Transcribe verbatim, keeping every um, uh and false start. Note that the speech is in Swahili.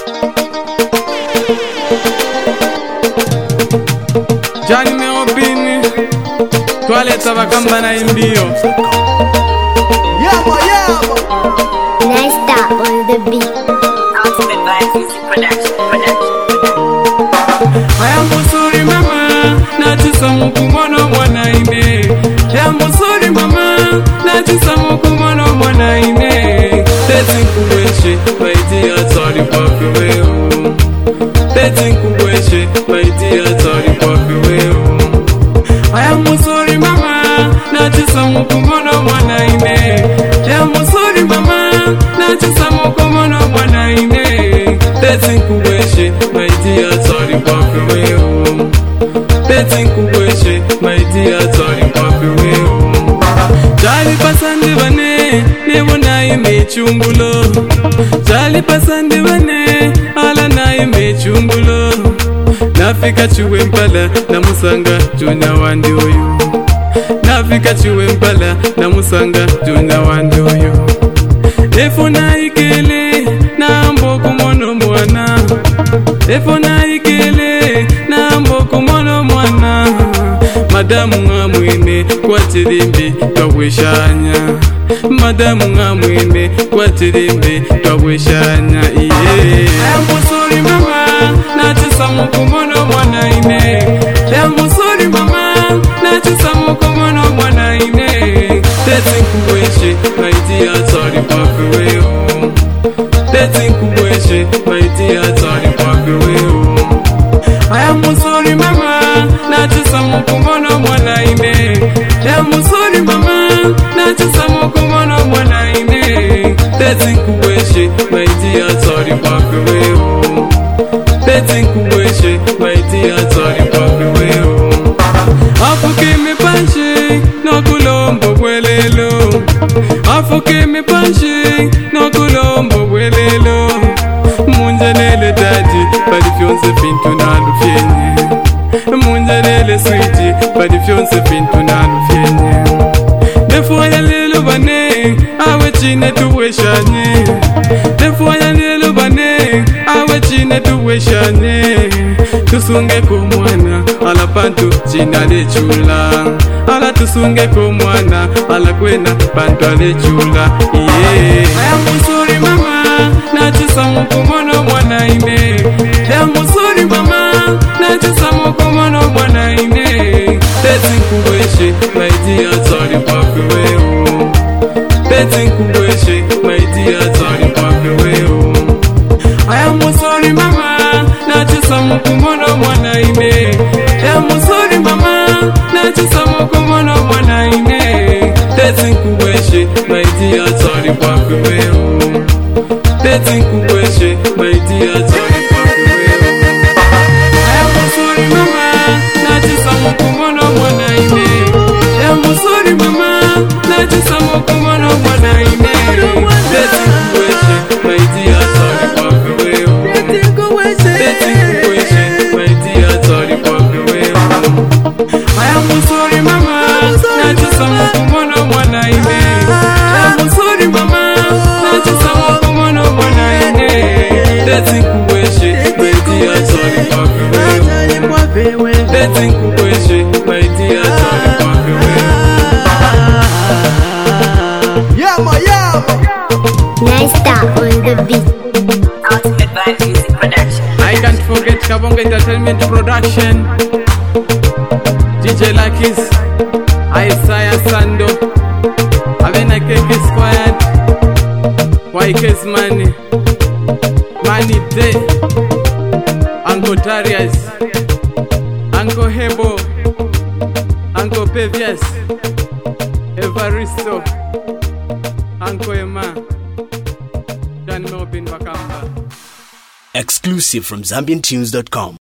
Jani meopini Toilette abakamba na imbio. Yama yama Nice start on the beat. Ultimate Vibes Music Production. Production. I am sorry mama, natisa mukumono mwana ine. I am sorry mama, natisa mukumono mwana ine. Teti kuweshe, maiti ya tori papiweo. Teti kuweshe, maiti ya tori papiweo. I am sorry mama, natisa mukumono mwana ine. I am sorry mama, natisa mukumono mwana ine. Teti kuweshe, maiti ya tori papiweo. Teti kuweshe, maiti ya tori papiweo. Jali pasandi bane, nebo na ime chungulo. Jali pasandi bane, ala na ime chungulo. Nafika chuwe mpala, na musanga juna wandi oyo. Nafika chuwe mpala, na musanga juna wandi oyo. Efo na ikele, na mboku mono mwana. Efo na ikele, na mboku mono mwana. Madamu ngamwene kwa tirimbi twaweshanya. Madamu ngamwene kwa tirimbi twaweshanya. Iye I'm sorry mama, natisa mukumono mwana ine. I'm sorry mama, natisa mukumono mwana ine. Teti kuweshe, maiti ya tori papiweo. Teti kuweshe, maiti ya tori papiweo. I am sorry mama, natisa mukumono mwana ine. I am sorry mama, natisa mukumono mwana ine. Teti kuweshe, maiti ya tori papiweo. Teti kuweshe, maiti ya tori papiweo. Afuke me panche, no kulombo bwelelo. Afuke me panche, no kulombo bwelelo. Munjanele daji, badi fionse fintu na lufyenye. Munjanele switi, badi fionse fintu na lufyenye. Nefuaya lelo bane, awe chine tuweshanye. Nefuaya lelo bane, awe chine tuweshanye. Tusunge kumwana, ala pantu china lechula. Ala tusunge kumwana, ala kwena pantu lechula. Yeah. I am sorry mama, natisa mukumono mwana ine. I am sorry mama, natisa mukumono mwana ine. Teti kuweshe, maiti ya tori papiweo. Teti kuweshe, maiti ya tori papiweo. I am sorry mama, natisa mukumono mwana ine. I am sorry mama, natisa mukumono mwana ine. Teti kuweshe, maiti ya tori papiweo. Teti kuweshe, maiti ya tori papiweo. I am sorry mama, natisa mukumono mwana ine. I am sorry mama, natisa mukumono mwana ine. Teti kuweshe, maiti ya tori papiweo. Teti kuweshe, maiti ya tori papiweo. I am sorry mama, natisa mukumono mwana ine. I am sorry mama, natisa mukumono mwana ine. Teti kuweshe, maiti ya tori papiweo. Teti kuweshe, maiti ya tori papiweo. Yama yama Nice start on the beat. Ultimate Vibes Music Production. I can't forget Kabonga Entertainment Production. D J Lakis, Isaiah Sando, Avena Keke Squad, Y K's Money, Money Day, Uncle Darius, Uncle Hebo, Uncle Pevias, Evaristo, Uncle Emma, Dan Melvin Bakamba. Exclusive from Zambian Tunes dot com.